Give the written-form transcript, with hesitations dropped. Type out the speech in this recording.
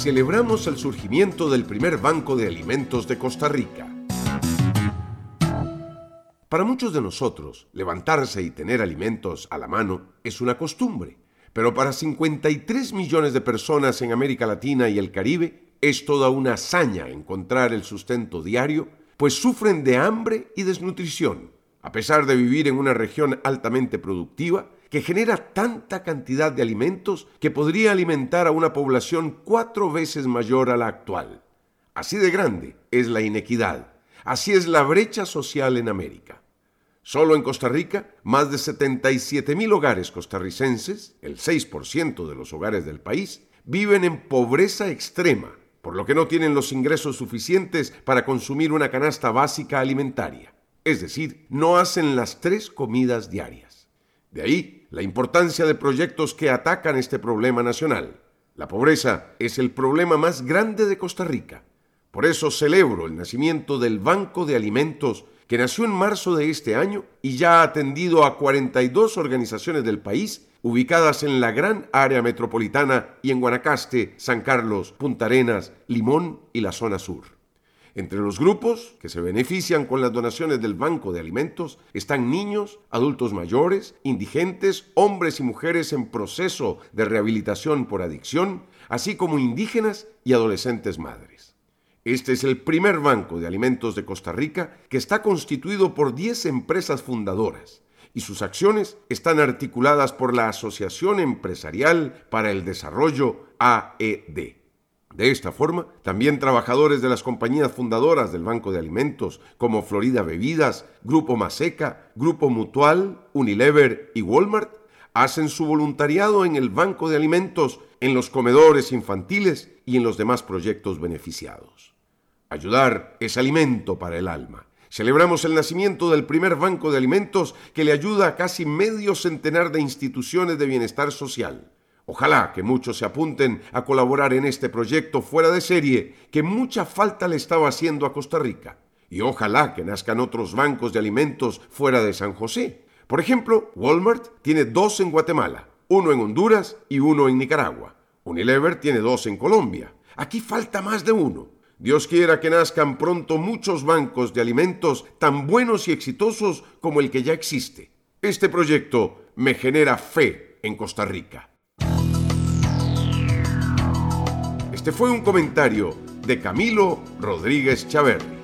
celebramos el surgimiento del primer banco de alimentos de Costa Rica. Para muchos de nosotros, levantarse y tener alimentos a la mano es una costumbre, pero para 53 millones de personas en América Latina y el Caribe es toda una hazaña encontrar el sustento diario, pues sufren de hambre y desnutrición, a pesar de vivir en una región altamente productiva que genera tanta cantidad de alimentos que podría alimentar a una población 4 veces mayor a la actual. Así de grande es la inequidad, así es la brecha social en América. Solo en Costa Rica, más de 77,000 hogares costarricenses, el 6% de los hogares del país, viven en pobreza extrema, por lo que no tienen los ingresos suficientes para consumir una canasta básica alimentaria. Es decir, no hacen las 3 comidas diarias. De ahí la importancia de proyectos que atacan este problema nacional. La pobreza es el problema más grande de Costa Rica. Por eso celebro el nacimiento del Banco de Alimentos, que nació en marzo de este año y ya ha atendido a 42 organizaciones del país ubicadas en la gran área metropolitana y en Guanacaste, San Carlos, Punta Arenas, Limón y la zona sur. Entre los grupos que se benefician con las donaciones del Banco de Alimentos están niños, adultos mayores, indigentes, hombres y mujeres en proceso de rehabilitación por adicción, así como indígenas y adolescentes madres. Este es el primer Banco de Alimentos de Costa Rica que está constituido por 10 empresas fundadoras y sus acciones están articuladas por la Asociación Empresarial para el Desarrollo AED. De esta forma, también trabajadores de las compañías fundadoras del Banco de Alimentos, como Florida Bebidas, Grupo Maseca, Grupo Mutual, Unilever y Walmart, hacen su voluntariado en el Banco de Alimentos, en los comedores infantiles y en los demás proyectos beneficiados. Ayudar es alimento para el alma. Celebramos el nacimiento del primer Banco de Alimentos que le ayuda a casi medio centenar de instituciones de bienestar social. Ojalá que muchos se apunten a colaborar en este proyecto fuera de serie que mucha falta le estaba haciendo a Costa Rica. Y ojalá que nazcan otros bancos de alimentos fuera de San José. Por ejemplo, Walmart tiene 2 en Guatemala, 1 en Honduras y 1 en Nicaragua. Unilever tiene 2 en Colombia. Aquí falta más de 1. Dios quiera que nazcan pronto muchos bancos de alimentos tan buenos y exitosos como el que ya existe. Este proyecto me genera fe en Costa Rica. Este fue un comentario de Camilo Rodríguez Chaverri.